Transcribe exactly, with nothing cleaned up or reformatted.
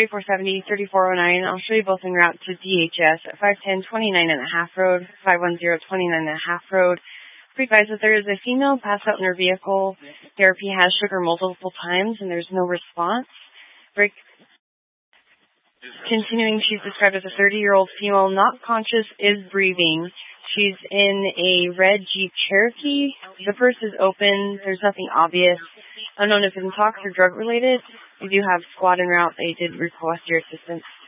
thirty-four seventy, thirty-four oh nine. I'll show you both en route to D H S at five ten twenty-nine and a half Road, five one zero twenty-nine and a half Road. Be advised that there is a female passed out in her vehicle. Therapy has shook her multiple times and there's no response. Break. Continuing, she's described as a thirty-year-old female, not conscious, is breathing. She's in a red Jeep Cherokee. The purse is open. There's nothing obvious. Unknown if it's intox or drug-related. We do have squad en route. They did request your assistance.